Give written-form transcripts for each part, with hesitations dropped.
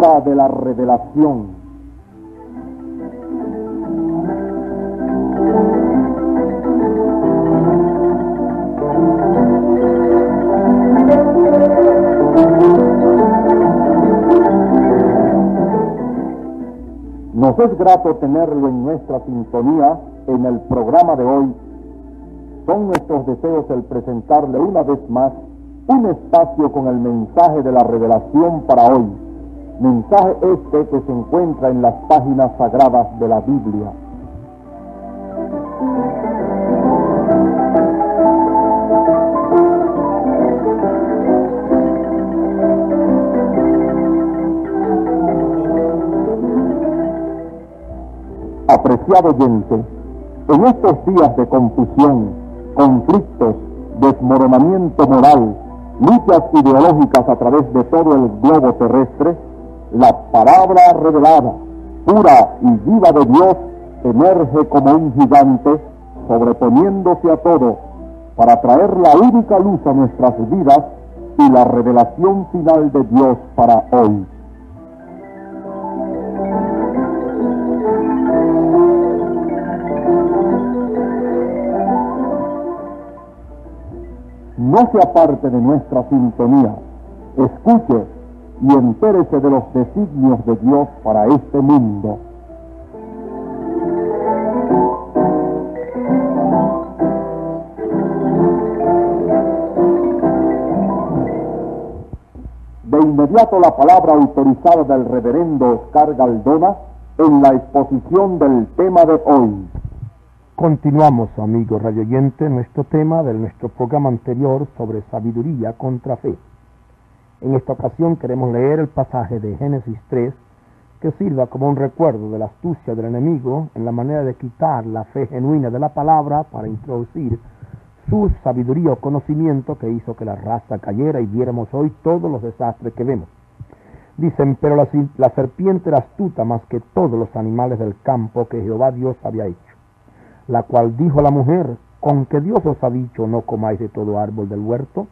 hora de la revelación. Nos es grato tenerlo en nuestra sintonía en el programa de hoy. Son nuestros deseos el presentarle una vez más un espacio con el mensaje de la revelación para hoy. Mensaje este que se encuentra en las páginas sagradas de la Biblia. Apreciado oyente, en estos días de confusión, conflictos, desmoronamiento moral, luchas ideológicas a través de todo el globo terrestre, la palabra revelada, pura y viva de Dios, emerge como un gigante, sobreponiéndose a todo, para traer la única luz a nuestras vidas y la revelación final de Dios para hoy. No se aparte de nuestra sintonía, escuche y entérese de los designios de Dios para este mundo. De inmediato la palabra autorizada del reverendo Oscar Galdona en la exposición del tema de hoy. Continuamos, amigos radioyentes, nuestro tema de nuestro programa anterior sobre sabiduría contra fe. En esta ocasión queremos leer el pasaje de Génesis 3 que sirva como un recuerdo de la astucia del enemigo en la manera de quitar la fe genuina de la palabra para introducir su sabiduría o conocimiento que hizo que la raza cayera y viéramos hoy todos los desastres que vemos. Dicen, pero la serpiente era astuta más que todos los animales del campo que Jehová Dios había hecho, la cual dijo a la mujer, ¿con que Dios os ha dicho no comáis de todo árbol del huerto?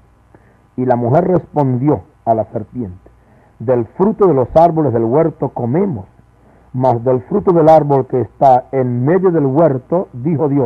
Y la mujer respondió a la serpiente, del fruto de los árboles del huerto comemos, mas del fruto del árbol que está en medio del huerto, dijo Dios,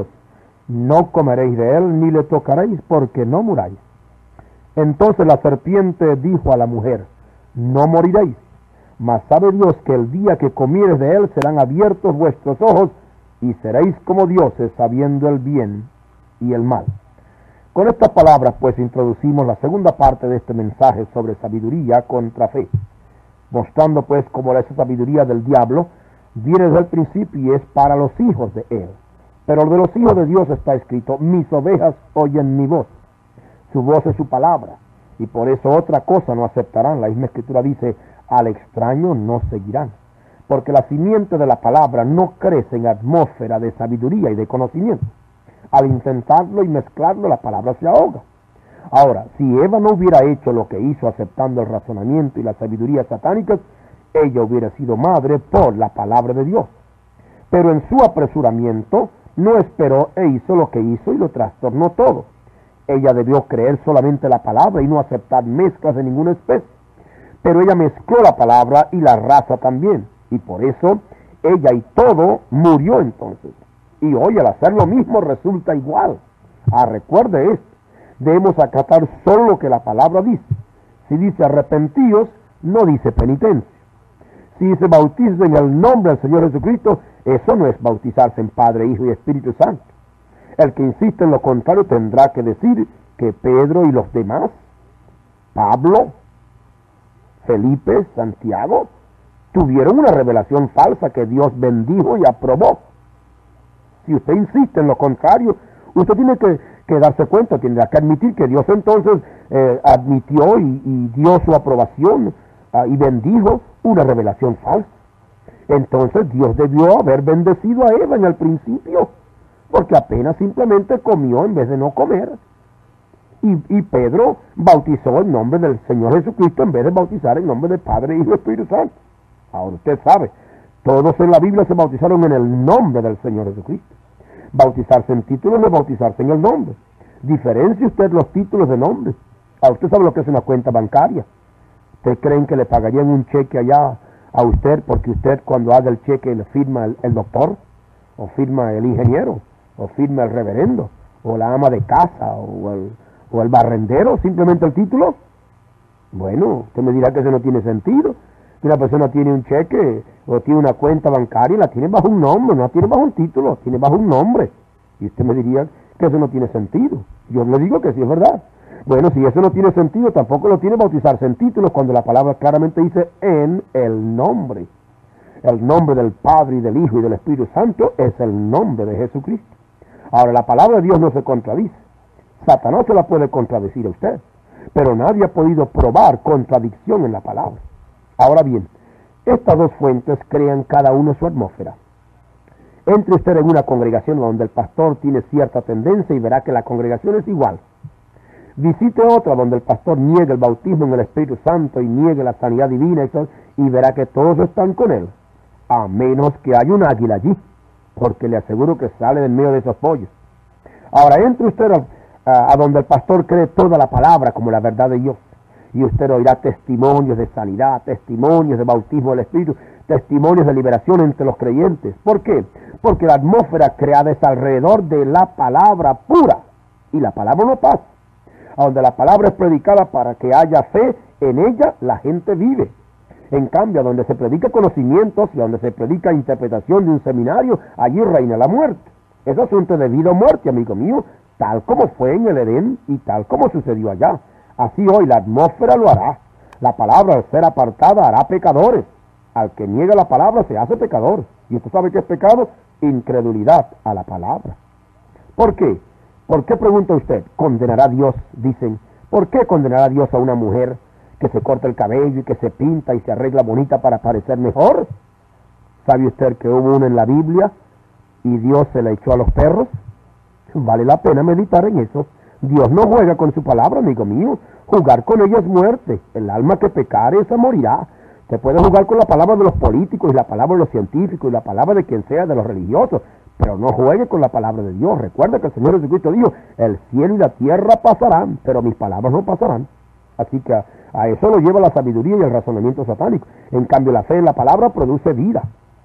no comeréis de él ni le tocaréis porque no muráis. Entonces la serpiente dijo a la mujer, no moriréis, mas sabe Dios que el día que comiereis de él serán abiertos vuestros ojos y seréis como dioses sabiendo el bien y el mal. Con estas palabras pues introducimos la segunda parte de este mensaje sobre sabiduría contra fe, mostrando pues cómo esa sabiduría del diablo viene desde el principio y es para los hijos de él. Pero de los hijos de Dios está escrito, mis ovejas oyen mi voz, su voz es su palabra, y por eso otra cosa no aceptarán. La misma escritura dice, al extraño no seguirán. Porque la simiente de la palabra no crece en atmósfera de sabiduría y de conocimiento. Al intentarlo y mezclarlo, la palabra se ahoga. Ahora, si Eva no hubiera hecho lo que hizo aceptando el razonamiento y la sabiduría satánicas, ella hubiera sido madre por la palabra de Dios. Pero en su apresuramiento, no esperó e hizo lo que hizo y lo trastornó todo. Ella debió creer solamente la palabra y no aceptar mezclas de ninguna especie. Pero ella mezcló la palabra y la raza también. Y por eso ella y todo murió entonces. Y hoy al hacer lo mismo resulta igual. Recuerde esto, debemos acatar solo lo que la palabra dice. Si dice arrepentíos, no dice penitencia. Si dice bautizo en el nombre del Señor Jesucristo, eso no es bautizarse en Padre, Hijo y Espíritu Santo. El que insiste en lo contrario tendrá que decir que Pedro y los demás, Pablo, Felipe, Santiago, tuvieron una revelación falsa que Dios bendijo y aprobó. Si usted insiste en lo contrario, usted tiene que darse cuenta, tiene que admitir que Dios entonces admitió y dio su aprobación y bendijo una revelación falsa. Entonces Dios debió haber bendecido a Eva en el principio, porque apenas simplemente comió en vez de no comer. Y Pedro bautizó en nombre del Señor Jesucristo en vez de bautizar en nombre del Padre, Hijo y Espíritu Santo. Ahora usted sabe, todos en la Biblia se bautizaron en el nombre del Señor Jesucristo. Bautizarse en títulos no es bautizarse en el nombre. Diferencie usted los títulos de nombre. Usted sabe lo que es una cuenta bancaria. ¿Ustedes creen que le pagarían un cheque allá a usted, porque usted cuando haga el cheque le firma el doctor, o firma el ingeniero, o firma el reverendo, o la ama de casa, o el barrendero, simplemente el título. Bueno, usted me dirá que eso no tiene sentido. Que una persona tiene un cheque o tiene una cuenta bancaria y la tiene bajo un nombre, no la tiene bajo un título, tiene bajo un nombre. Y usted me diría que eso no tiene sentido. Yo le digo que sí es verdad. Bueno, si eso no tiene sentido, tampoco lo tiene bautizarse en títulos cuando la palabra claramente dice en el nombre. El nombre del Padre y del Hijo y del Espíritu Santo es el nombre de Jesucristo. Ahora, la palabra de Dios no se contradice. Satanás se la puede contradecir a usted, pero nadie ha podido probar contradicción en la palabra. Ahora bien, estas dos fuentes crean cada uno su atmósfera. Entre usted en una congregación donde el pastor tiene cierta tendencia y verá que la congregación es igual. Visite otra donde el pastor niegue el bautismo en el Espíritu Santo y niegue la sanidad divina y verá que todos están con él, a menos que haya un águila allí, porque le aseguro que sale del medio de esos pollos. Ahora, entre usted a donde el pastor cree toda la palabra como la verdad de Dios, y usted oirá testimonios de sanidad, testimonios de bautismo del Espíritu, testimonios de liberación entre los creyentes. ¿Por qué? Porque la atmósfera creada es alrededor de la palabra pura, y la palabra no pasa. A donde la palabra es predicada para que haya fe en ella, la gente vive. En cambio, a donde se predica conocimientos y a donde se predica interpretación de un seminario, allí reina la muerte. Es asunto de vida o muerte, amigo mío, tal como fue en el Edén y tal como sucedió allá. Así hoy la atmósfera lo hará. La palabra, al ser apartada, hará pecadores. Al que niega la palabra se hace pecador. ¿Y usted sabe qué es pecado? Incredulidad a la palabra. ¿Por qué? ¿Por qué, pregunta usted, condenará Dios? Dicen, ¿por qué condenará Dios a una mujer que se corta el cabello y que se pinta y se arregla bonita para parecer mejor? ¿Sabe usted que hubo una en la Biblia y Dios se la echó a los perros? Vale la pena meditar en eso. Dios no juega con su palabra, amigo mío. Jugar con ella es muerte. El alma que pecare, esa morirá. Se puede jugar con la palabra de los políticos y la palabra de los científicos y la palabra de quien sea, de los religiosos, pero no juegue con la palabra de Dios. Recuerda que el Señor Jesucristo dijo, el cielo y la tierra pasarán, pero mis palabras no pasarán. Así que a eso lo lleva la sabiduría y el razonamiento satánico. En cambio, la fe en la palabra produce vida.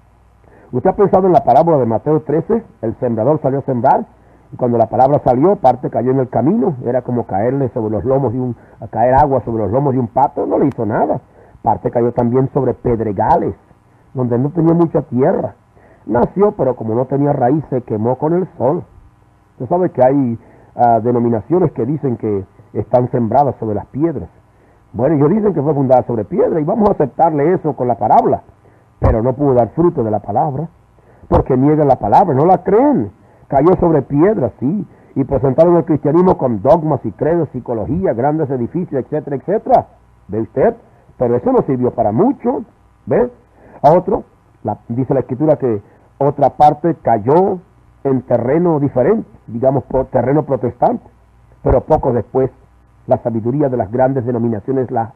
¿Usted ha pensado en la parábola de Mateo 13? El sembrador salió a sembrar, y cuando la palabra salió, parte cayó en el camino. Era como caerle sobre los lomos caer agua sobre los lomos de un pato. No le hizo nada. Parte cayó también sobre pedregales, donde no tenía mucha tierra. Nació, pero como no tenía raíz, se quemó con el sol. Usted sabe que hay denominaciones que dicen que están sembradas sobre las piedras. Bueno, ellos dicen que fue fundada sobre piedra, y vamos a aceptarle eso con la parábola. Pero no pudo dar fruto de la palabra, porque niegan la palabra, no la creen. Cayó sobre piedras, sí, y presentaron el cristianismo con dogmas y credos, psicología, grandes edificios, etcétera, etcétera. ¿Ve usted? Pero eso no sirvió para mucho. ¿Ve? A otro, dice la Escritura que otra parte cayó en terreno diferente, digamos por terreno protestante, pero poco después la sabiduría de las grandes denominaciones la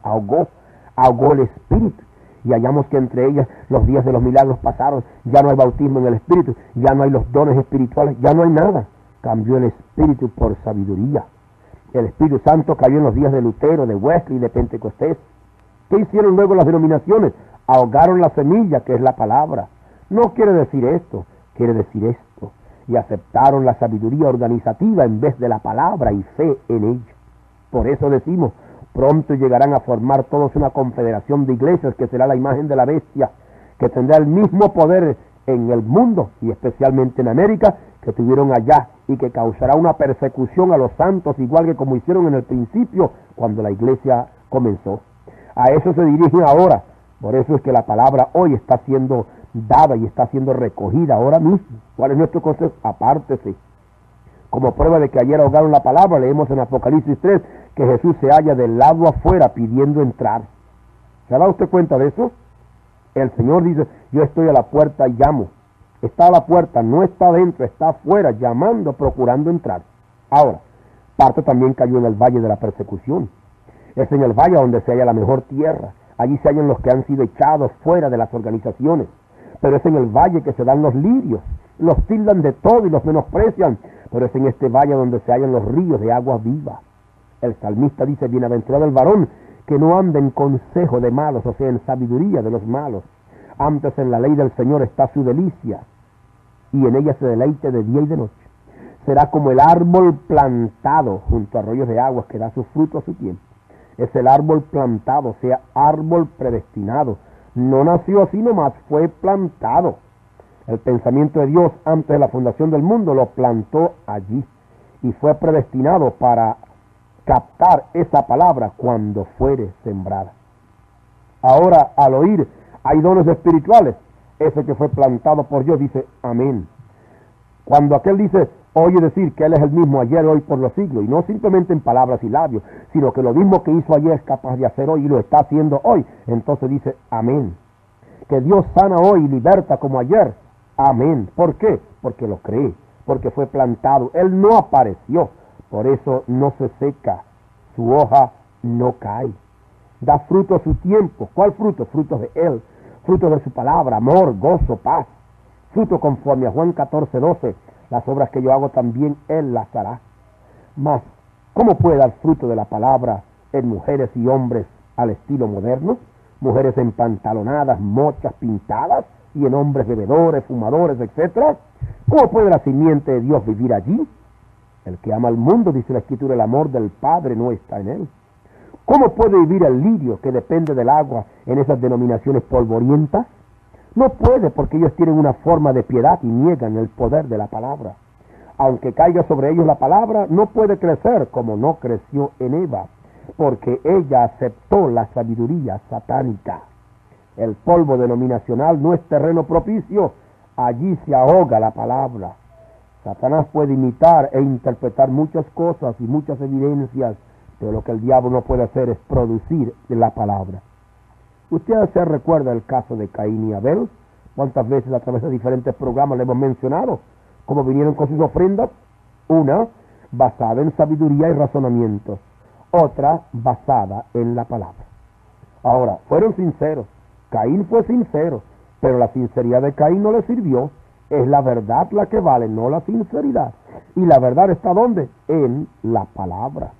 ahogó el Espíritu, y hallamos que entre ellas los días de los milagros pasaron. Ya no hay bautismo en el Espíritu, ya no hay los dones espirituales, ya no hay nada. Cambió el Espíritu por sabiduría. El Espíritu Santo cayó en los días de Lutero, de Wesley y de Pentecostés. ¿Qué hicieron luego las denominaciones? Ahogaron la semilla, que es la palabra. No quiere decir esto, quiere decir esto. Y aceptaron la sabiduría organizativa en vez de la palabra y fe en ella. Por eso decimos, pronto llegarán a formar todos una confederación de iglesias que será la imagen de la bestia, que tendrá el mismo poder en el mundo y especialmente en América que tuvieron allá, y que causará una persecución a los santos igual que como hicieron en el principio cuando la iglesia comenzó. A eso se dirigen ahora. Por eso es que la palabra hoy está siendo dada y está siendo recogida ahora mismo. ¿Cuál es nuestro consejo? Apártese. Como prueba de que ayer ahogaron la palabra, leemos en Apocalipsis 3 que Jesús se halla del lado afuera pidiendo entrar. ¿Se ha dado usted cuenta de eso? El Señor dice, yo estoy a la puerta y llamo. Está a la puerta, no está adentro, está afuera, llamando, procurando entrar. Ahora, parte también cayó en el valle de la persecución. Es en el valle donde se halla la mejor tierra. Allí se hallan los que han sido echados fuera de las organizaciones. Pero es en el valle que se dan los lirios. Los tildan de todo y los menosprecian. Pero es en este valle donde se hallan los ríos de agua viva. El salmista dice, bienaventurado el varón que no anda en consejo de malos, o sea, en sabiduría de los malos, Antes en la ley del Señor está su delicia, y en ella se deleite de día y de noche. Será como el árbol plantado junto a arroyos de aguas que da su fruto a su tiempo. Es el árbol plantado, o sea, árbol predestinado. No nació así nomás, fue plantado. El pensamiento de Dios antes de la fundación del mundo lo plantó allí y fue predestinado para captar esa palabra cuando fuere sembrada. Ahora, al oír, hay dones espirituales. Ese que fue plantado por Dios dice amén. Cuando aquel dice, oye decir que Él es el mismo ayer, hoy, por los siglos, y no simplemente en palabras y labios, sino que lo mismo que hizo ayer es capaz de hacer hoy y lo está haciendo hoy, entonces dice amén. Que Dios sana hoy y liberta como ayer, amén. ¿Por qué? Porque lo cree, porque fue plantado. Él no apareció, por eso no se seca, su hoja no cae. Da fruto a su tiempo. ¿Cuál fruto? Frutos de Él, fruto de su palabra, amor, gozo, paz. Fruto conforme a Juan 14:12, las obras que yo hago también Él las hará. Mas, ¿cómo puede dar fruto de la palabra en mujeres y hombres al estilo moderno? Mujeres empantalonadas, mochas, pintadas, y en hombres bebedores, fumadores, etc. ¿Cómo puede la simiente de Dios vivir allí? El que ama al mundo, dice la Escritura, el amor del Padre no está en él. ¿Cómo puede vivir el lirio que depende del agua en esas denominaciones polvorientas? No puede, porque ellos tienen una forma de piedad y niegan el poder de la palabra. Aunque caiga sobre ellos la palabra, no puede crecer como no creció en Eva, porque ella aceptó la sabiduría satánica. El polvo denominacional no es terreno propicio, allí se ahoga la palabra. Satanás puede imitar e interpretar muchas cosas y muchas evidencias, pero lo que el diablo no puede hacer es producir la palabra. Usted se recuerda el caso de Caín y Abel. ¿Cuántas veces a través de diferentes programas le hemos mencionado cómo vinieron con sus ofrendas? Una basada en sabiduría y razonamientos, otra basada en la palabra. Ahora, fueron sinceros. Caín fue sincero, pero la sinceridad de Caín no le sirvió. Es la verdad la que vale, no la sinceridad. ¿Y la verdad está dónde? En la palabra.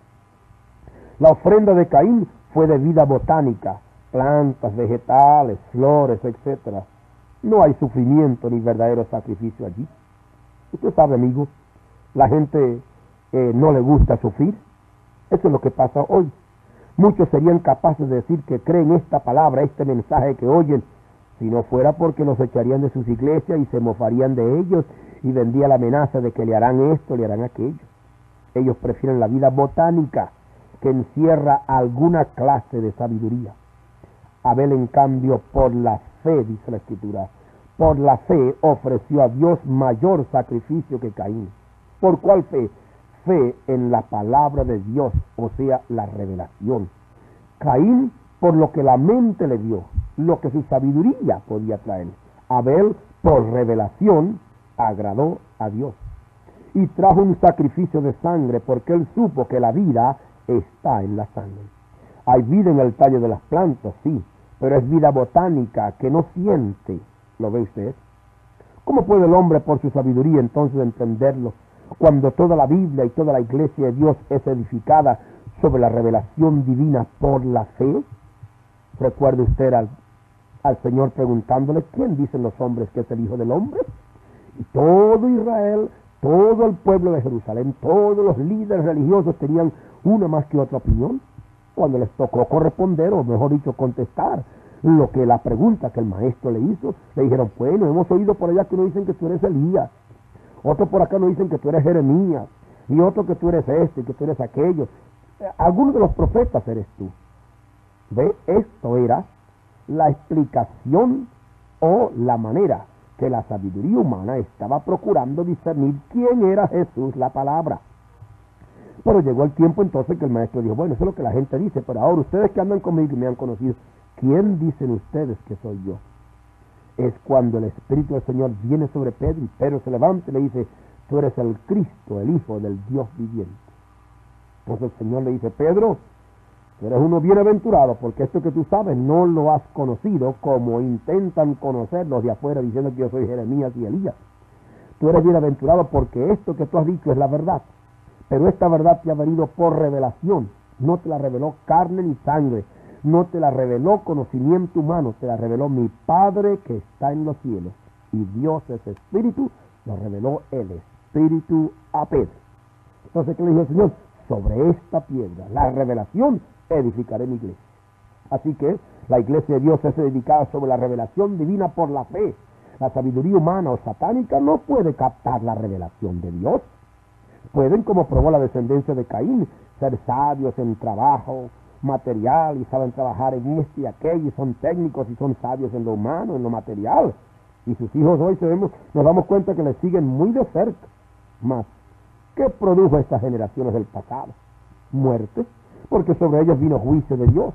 La ofrenda de Caín fue de vida botánica, plantas, vegetales, flores, etc. No hay sufrimiento ni verdadero sacrificio allí. Usted sabe, amigo, la gente no le gusta sufrir. Eso es lo que pasa hoy. Muchos serían capaces de decir que creen esta palabra, este mensaje que oyen, si no fuera porque los echarían de sus iglesias y se mofarían de ellos y vendría la amenaza de que le harán esto, le harán aquello. Ellos prefieren la vida botánica, que encierra alguna clase de sabiduría. Abel, en cambio, por la fe, dice la Escritura, por la fe ofreció a Dios mayor sacrificio que Caín. ¿Por cuál fe? Fe en la palabra de Dios, o sea, la revelación. Caín, por lo que la mente le dio, lo que su sabiduría podía traer. Abel, por revelación, agradó a Dios. Y trajo un sacrificio de sangre, porque él supo que la vida está en la sangre. Hay vida en el tallo de las plantas, sí, pero es vida botánica que no siente. ¿Lo ve usted? ¿Cómo puede el hombre por su sabiduría entonces entenderlo, cuando toda la Biblia y toda la iglesia de Dios es edificada sobre la revelación divina por la fe? Recuerde usted al Señor preguntándole, ¿quién dicen los hombres que es el Hijo del Hombre? Y todo Israel, todo el pueblo de Jerusalén, todos los líderes religiosos tenían una más que otra opinión. Cuando les tocó corresponder, o mejor dicho, contestar lo que la pregunta que el maestro le hizo, le dijeron, bueno, hemos oído por allá que nos dicen que tú eres Elías, otro por acá nos dicen que tú eres Jeremías, y otro que tú eres este, que tú eres aquello. Algunos de los profetas eres tú. ¿Ve? Esto era la explicación o la manera que la sabiduría humana estaba procurando discernir quién era Jesús, la palabra. Pero llegó el tiempo entonces que el maestro dijo, bueno, eso es lo que la gente dice, pero ahora ustedes que andan conmigo y me han conocido, ¿quién dicen ustedes que soy yo? Es cuando el Espíritu del Señor viene sobre Pedro y Pedro se levanta y le dice, tú eres el Cristo, el Hijo del Dios viviente. Entonces el Señor le dice, Pedro, tú eres uno bienaventurado, porque esto que tú sabes no lo has conocido como intentan conocer los de afuera diciendo que yo soy Jeremías y Elías. Tú eres bienaventurado porque esto que tú has dicho es la verdad. Pero esta verdad te ha venido por revelación. No te la reveló carne ni sangre, no te la reveló conocimiento humano, te la reveló mi Padre que está en los cielos. Y Dios es Espíritu, lo reveló el Espíritu a Pedro. Entonces, ¿qué le dijo el Señor? Sobre esta piedra, la revelación, edificaré mi iglesia. Así que la iglesia de Dios es dedicada sobre la revelación divina por la fe. La sabiduría humana o satánica no puede captar la revelación de Dios. Pueden, como probó la descendencia de Caín, ser sabios en trabajo material y saben trabajar en este y aquello y son técnicos y son sabios en lo humano, en lo material. Y sus hijos hoy nos damos cuenta que les siguen muy de cerca. Mas, ¿qué produjo estas generaciones del pasado? Muerte, porque sobre ellos vino juicio de Dios.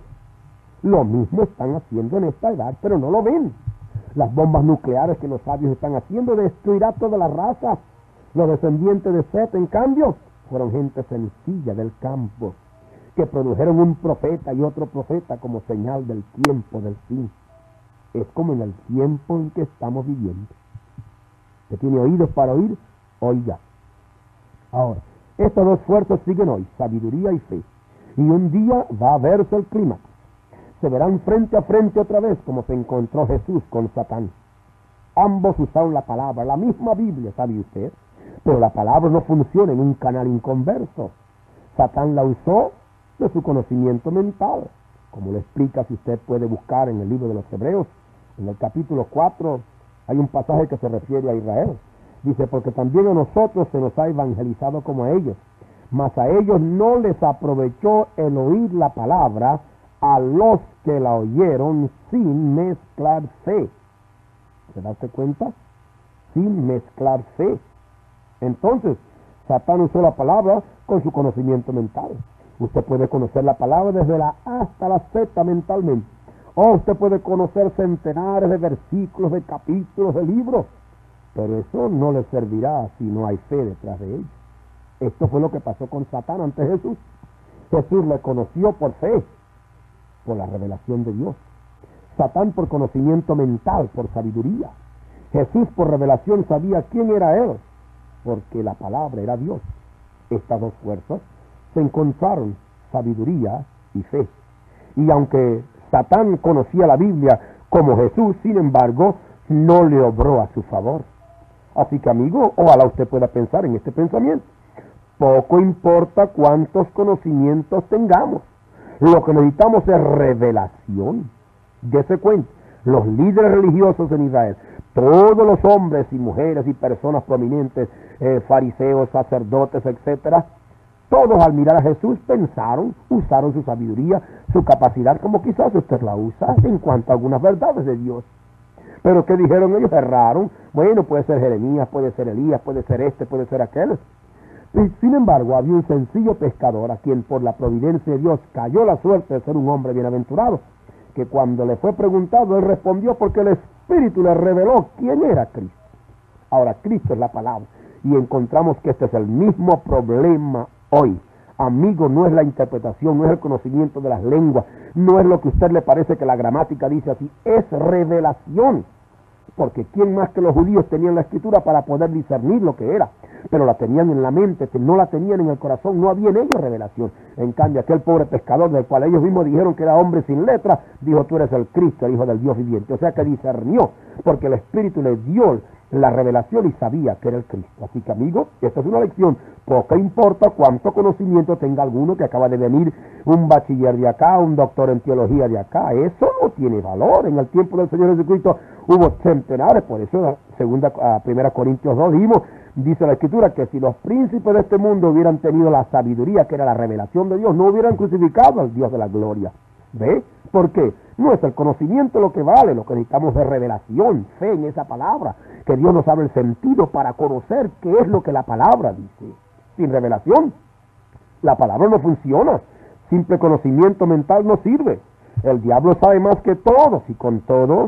Lo mismo están haciendo en esta edad, pero no lo ven. Las bombas nucleares que los sabios están haciendo destruirá toda la raza. Los descendientes de Set, en cambio, fueron gente sencilla del campo, que produjeron un profeta y otro profeta como señal del tiempo del fin. Es como en el tiempo en que estamos viviendo. ¿Que tiene oídos para oír? Oiga. Ahora, estas dos fuerzas siguen hoy, sabiduría y fe. Y un día va a verse el clímax. Se verán frente a frente otra vez como se encontró Jesús con Satán. Ambos usaron la palabra, la misma Biblia, ¿sabe usted? Pero la palabra no funciona en un canal inconverso. Satán la usó de su conocimiento mental. Como lo explica, si usted puede buscar en el libro de los Hebreos, en el capítulo 4, hay un pasaje que se refiere a Israel. Dice, porque también a nosotros se nos ha evangelizado como a ellos, mas a ellos no les aprovechó el oír la palabra a los que la oyeron sin mezclar fe. ¿Se da usted cuenta? Sin mezclar fe. Entonces, Satán usó la palabra con su conocimiento mental. Usted puede conocer la palabra desde la A hasta la Z mentalmente. O usted puede conocer centenares de versículos, de capítulos, de libros. Pero eso no le servirá si no hay fe detrás de ellos. Esto fue lo que pasó con Satán ante Jesús. Jesús le conoció por fe, por la revelación de Dios. Satán por conocimiento mental, por sabiduría. Jesús por revelación sabía quién era Él, porque la palabra era Dios. Estas dos fuerzas se encontraron, sabiduría y fe. Y aunque Satán conocía la Biblia como Jesús, sin embargo, no le obró a su favor. Así que, amigo, ojalá usted pueda pensar en este pensamiento. Poco importa cuántos conocimientos tengamos. Lo que necesitamos es revelación. Dese cuenta, los líderes religiosos en Israel, todos los hombres y mujeres y personas prominentes, fariseos, sacerdotes, etcétera, todos al mirar a Jesús pensaron, usaron su sabiduría, su capacidad, como quizás usted la usa en cuanto a algunas verdades de Dios. Pero ¿qué dijeron ellos? Erraron. Bueno, puede ser Jeremías, puede ser Elías, puede ser este, puede ser aquel. Y sin embargo, había un sencillo pescador a quien por la providencia de Dios cayó la suerte de ser un hombre bienaventurado, que cuando le fue preguntado, él respondió porque el Espíritu le reveló quién era Cristo. Ahora, Cristo es la palabra. Y encontramos que este es el mismo problema hoy. Amigo, no es la interpretación, no es el conocimiento de las lenguas, no es lo que a usted le parece que la gramática dice así, es revelación. Porque ¿quién más que los judíos tenían la escritura para poder discernir lo que era? Pero la tenían en la mente, no la tenían en el corazón, no había en ellos revelación. En cambio, aquel pobre pescador del cual ellos mismos dijeron que era hombre sin letra, dijo, tú eres el Cristo, el Hijo del Dios viviente. O sea que discernió, porque el Espíritu le dio la revelación y sabía que era el Cristo. Así que, amigo, esta es una lección. Poco importa cuánto conocimiento tenga alguno que acaba de venir, un bachiller de acá, un doctor en teología de acá. Eso no tiene valor. En el tiempo del Señor Jesucristo hubo centenares. Por eso, primera Corintios 2, dice la Escritura que si los príncipes de este mundo hubieran tenido la sabiduría, que era la revelación de Dios, no hubieran crucificado al Dios de la gloria. ¿Ve? ¿Por qué? No es el conocimiento lo que vale, lo que necesitamos es revelación, fe en esa palabra, que Dios nos abre el sentido para conocer qué es lo que la palabra dice. Sin revelación, la palabra no funciona, simple conocimiento mental no sirve. El diablo sabe más que todos y con todo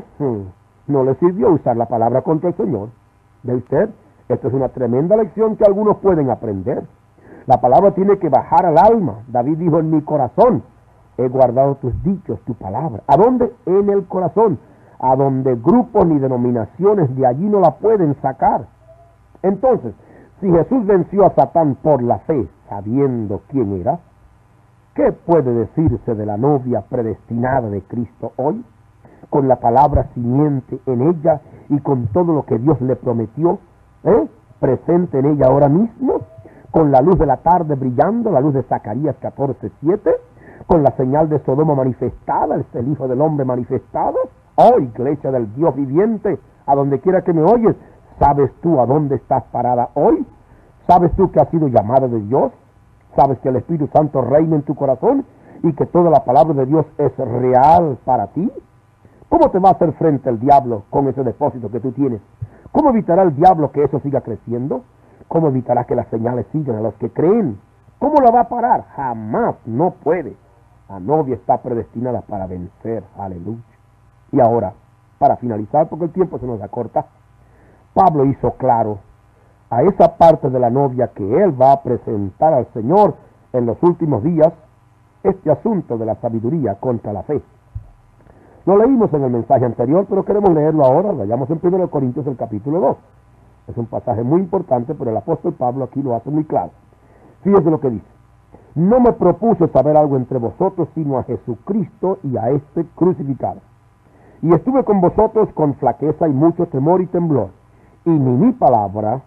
no le sirvió usar la palabra contra el Señor. ¿Ve usted? Esta es una tremenda lección que algunos pueden aprender. La palabra tiene que bajar al alma. David dijo, en mi corazón he guardado tus dichos, tu palabra. ¿A dónde? En el corazón. A donde grupos ni denominaciones de allí no la pueden sacar. Entonces, si Jesús venció a Satán por la fe, sabiendo quién era, ¿Qué puede decirse de la novia predestinada de Cristo hoy? Con la palabra simiente en ella y con todo lo que Dios le prometió, presente en ella ahora mismo, con la luz de la tarde brillando, la luz de Zacarías 14:7, con la señal de Sodoma manifestada, es el Hijo del Hombre manifestado. Oh, iglesia del Dios viviente, a donde quiera que me oyes, ¿sabes tú a dónde estás parada hoy? ¿Sabes tú que has sido llamada de Dios? ¿Sabes que el Espíritu Santo reina en tu corazón y que toda la palabra de Dios es real para ti? ¿Cómo te va a hacer frente el diablo con ese depósito que tú tienes? ¿Cómo evitará el diablo que eso siga creciendo? ¿Cómo evitará que las señales sigan a los que creen? ¿Cómo la va a parar? Jamás, no puede. La novia está predestinada para vencer. Aleluya. Y ahora, para finalizar, porque el tiempo se nos acorta, Pablo hizo claro a esa parte de la novia que él va a presentar al Señor en los últimos días, este asunto de la sabiduría contra la fe. Lo leímos en el mensaje anterior, pero queremos leerlo ahora. Vayamos en 1 Corintios, el capítulo 2. Es un pasaje muy importante, pero el apóstol Pablo aquí lo hace muy claro. Fíjese lo que dice. No me propuse saber algo entre vosotros, sino a Jesucristo y a este crucificado. Y estuve con vosotros con flaqueza y mucho temor y temblor. Y ni mi palabra,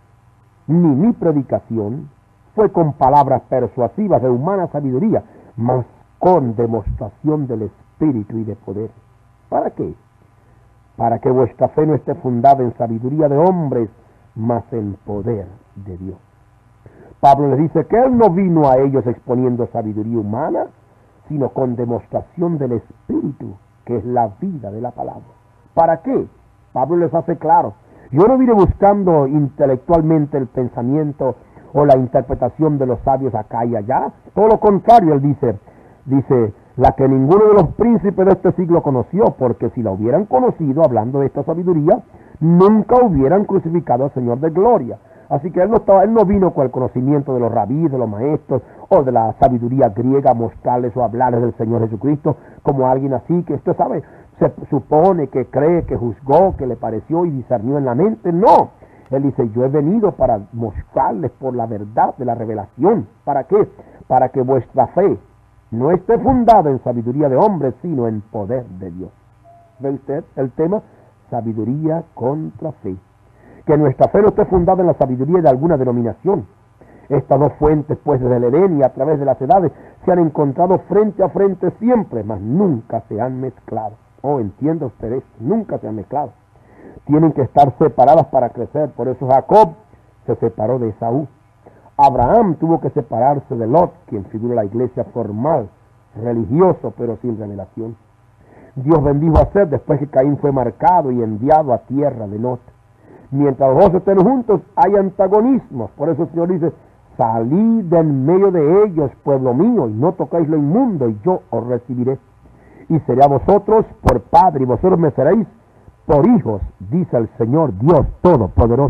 ni mi predicación fue con palabras persuasivas de humana sabiduría, mas con demostración del Espíritu y de poder. ¿Para qué? Para que vuestra fe no esté fundada en sabiduría de hombres, mas en poder de Dios. Pablo les dice que él no vino a ellos exponiendo sabiduría humana, sino con demostración del Espíritu, que es la vida de la palabra. ¿Para qué? Pablo les hace claro. Yo no vine buscando intelectualmente el pensamiento o la interpretación de los sabios acá y allá. Todo lo contrario, él dice, la que ninguno de los príncipes de este siglo conoció, porque si la hubieran conocido, hablando de esta sabiduría, nunca hubieran crucificado al Señor de gloria. Así que él no vino con el conocimiento de los rabíes, de los maestros, o de la sabiduría griega a mostrarles o hablarles del Señor Jesucristo, como alguien así que usted sabe, se supone que cree, que juzgó, que le pareció y discernió en la mente. No, él dice, yo he venido para mostrarles por la verdad de la revelación. ¿Para qué? Para que vuestra fe no esté fundada en sabiduría de hombres, sino en poder de Dios. ¿Ve usted el tema? Sabiduría contra fe. Que nuestra fe no esté fundada en la sabiduría de alguna denominación. Estas dos fuentes, pues, desde el Edén y a través de las edades, se han encontrado frente a frente siempre, mas nunca se han mezclado. Oh, entienda usted esto, nunca se han mezclado. Tienen que estar separadas para crecer. Por eso Jacob se separó de Esaú. Abraham tuvo que separarse de Lot, quien figura la iglesia formal, religioso, pero sin revelación. Dios bendijo a Seth después que Caín fue marcado y enviado a tierra de Lot. Mientras los dos estén juntos, hay antagonismos. Por eso el Señor dice, salid de en medio de ellos, pueblo mío, y no tocáis lo inmundo, y yo os recibiré. Y seré a vosotros por padre, y vosotros me seréis por hijos, dice el Señor Dios Todopoderoso.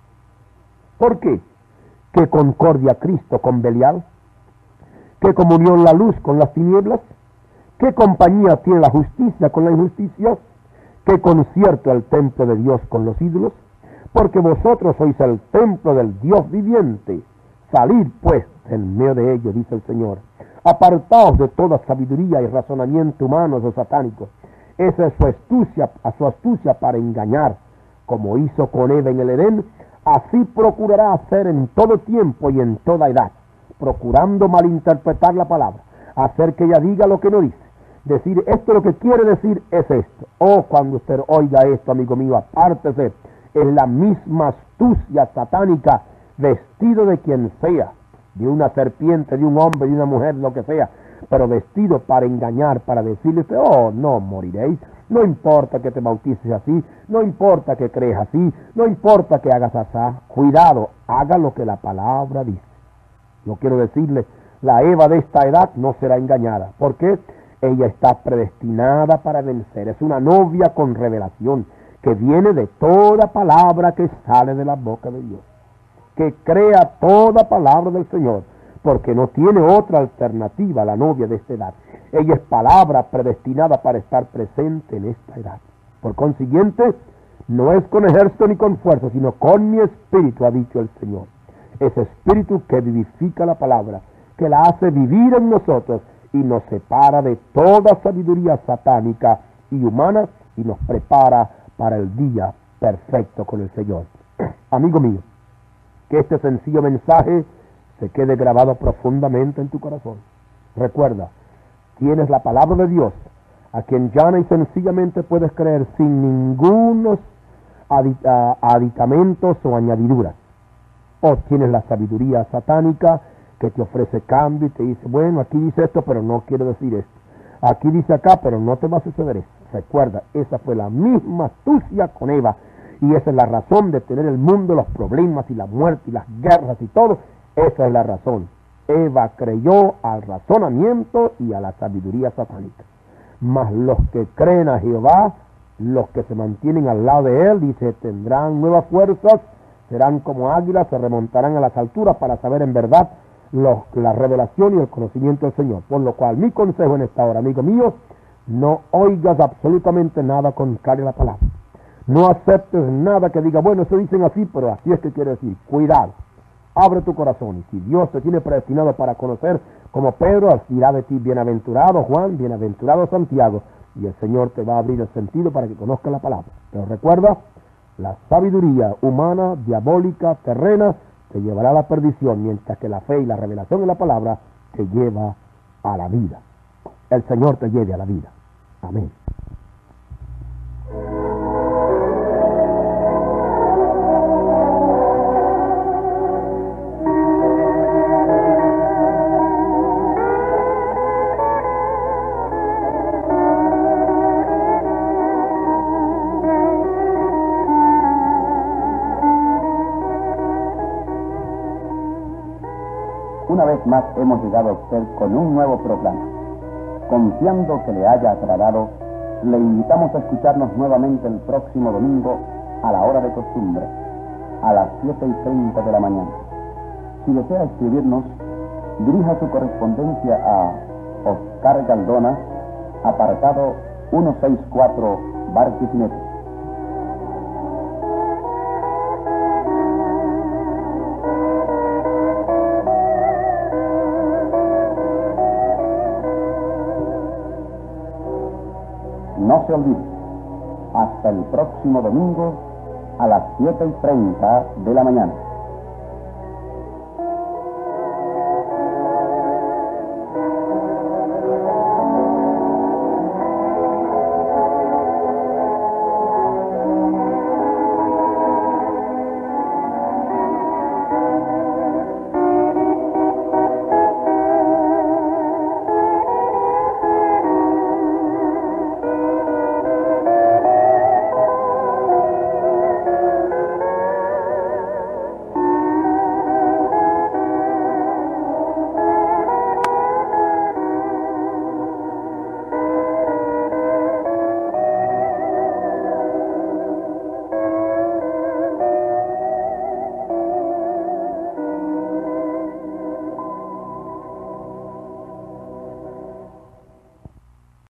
¿Por qué? ¿Qué concordia Cristo con Belial? ¿Qué comunión la luz con las tinieblas? ¿Qué compañía tiene la justicia con la injusticia? ¿Qué concierto el templo de Dios con los ídolos? Porque vosotros sois el templo del Dios viviente. Salid pues en medio de ellos, dice el Señor. Apartaos de toda sabiduría y razonamiento humanos o satánicos. Esa es su astucia para engañar. Como hizo con Eva en el Edén, así procurará hacer en todo tiempo y en toda edad, procurando malinterpretar la palabra, hacer que ella diga lo que no dice. Decir esto lo que quiere decir es esto. Oh, cuando usted oiga esto, amigo mío, apártese. Es la misma astucia satánica, vestido de quien sea, de una serpiente, de un hombre, de una mujer, lo que sea, pero vestido para engañar, para decirle, oh, no moriréis, no importa que te bautices así, no importa que creas así, no importa que hagas así, cuidado, haga lo que la palabra dice. Yo quiero decirle, la Eva de esta edad no será engañada, porque ella está predestinada para vencer, es una novia con revelación, que viene de toda palabra que sale de la boca de Dios, que crea toda palabra del Señor, porque no tiene otra alternativa la novia de esta edad. Ella es palabra predestinada para estar presente en esta edad. Por consiguiente, no es con ejército ni con fuerza, sino con mi espíritu, ha dicho el Señor. Ese espíritu que vivifica la palabra, que la hace vivir en nosotros y nos separa de toda sabiduría satánica y humana y nos prepara para el día perfecto con el Señor. Amigo mío, que este sencillo mensaje se quede grabado profundamente en tu corazón. Recuerda, tienes la palabra de Dios, a quien llana y sencillamente puedes creer sin ningunos aditamentos o añadiduras. O tienes la sabiduría satánica que te ofrece cambio y te dice, bueno, aquí dice esto, pero no quiero decir esto. Aquí dice acá, pero no te va a suceder esto. Recuerda, esa fue la misma astucia con Eva. Y esa es la razón de tener el mundo, los problemas y la muerte y las guerras y todo. Esa es la razón. Eva creyó al razonamiento y a la sabiduría satánica. Mas los que creen a Jehová, los que se mantienen al lado de él, dice, tendrán nuevas fuerzas, serán como águilas, se remontarán a las alturas para saber en verdad la revelación y el conocimiento del Señor. Por lo cual, mi consejo en esta hora, amigo mío, no oigas absolutamente nada contrario a la palabra. No aceptes nada que diga, bueno, eso dicen así, pero así es que quiere decir. Cuidado, abre tu corazón. Y si Dios te tiene predestinado para conocer, como Pedro, dirá de ti, bienaventurado Juan, bienaventurado Santiago. Y el Señor te va a abrir el sentido para que conozcas la palabra. Pero recuerda, la sabiduría humana, diabólica, terrena, te llevará a la perdición, mientras que la fe y la revelación de la palabra te lleva a la vida. El Señor te lleve a la vida. Amén. Una vez más hemos llegado a usted con un nuevo programa. Confiando que le haya agradado, le invitamos a escucharnos nuevamente el próximo domingo a la hora de costumbre, a las 7:30 de la mañana. Si desea escribirnos, dirija su correspondencia a Oscar Galdona, apartado 164, Barquisimeto. No se olvide, hasta el próximo domingo a las 7:30 de la mañana.